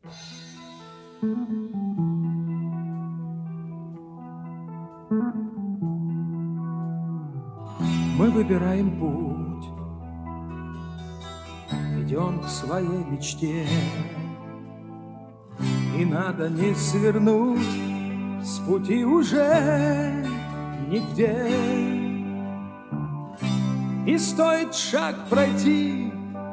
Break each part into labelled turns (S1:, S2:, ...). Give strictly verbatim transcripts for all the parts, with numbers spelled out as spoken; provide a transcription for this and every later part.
S1: Мы выбираем путь, идем к своей мечте, и надо не свернуть с пути уже нигде. И стоит шаг пройти,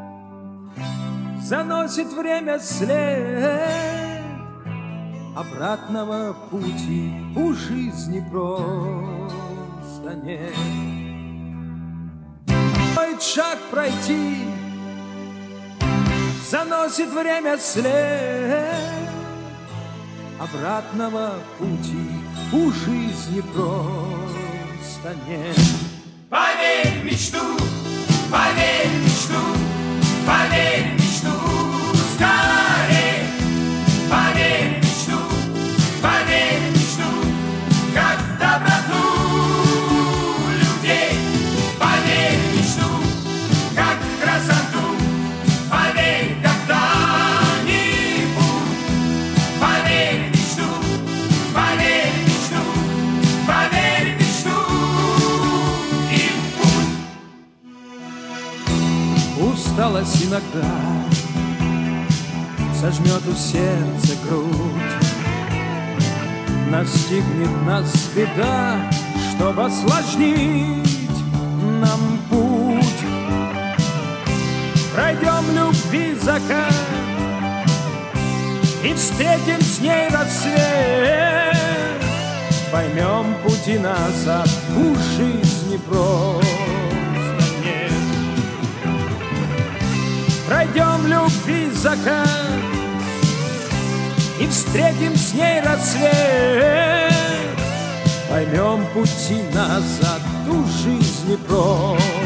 S1: заносит время след, обратного пути у жизни просто нет. Стоит шаг пройти, заносит время след, обратного пути у жизни просто нет.
S2: Поверь в мечту, поверь в мечту, поверь в мечту, скорей. Поверь в мечту, поверь в мечту, как в доброту людей. Поверь в мечту, как в красоту, поверь когда-нибудь. Поверь в мечту, поверь в мечту, поверь в мечту и в путь.
S1: Усталость иногда сожмет у сердца грудь, настигнет нас беда, чтоб осложнить нам путь. Пройдем любви закат и встретим с ней рассвет, поймем пути назад у жизни просто нет. Пройдем любви закат и встретим с ней рассвет, поймем пути назад у жизни просто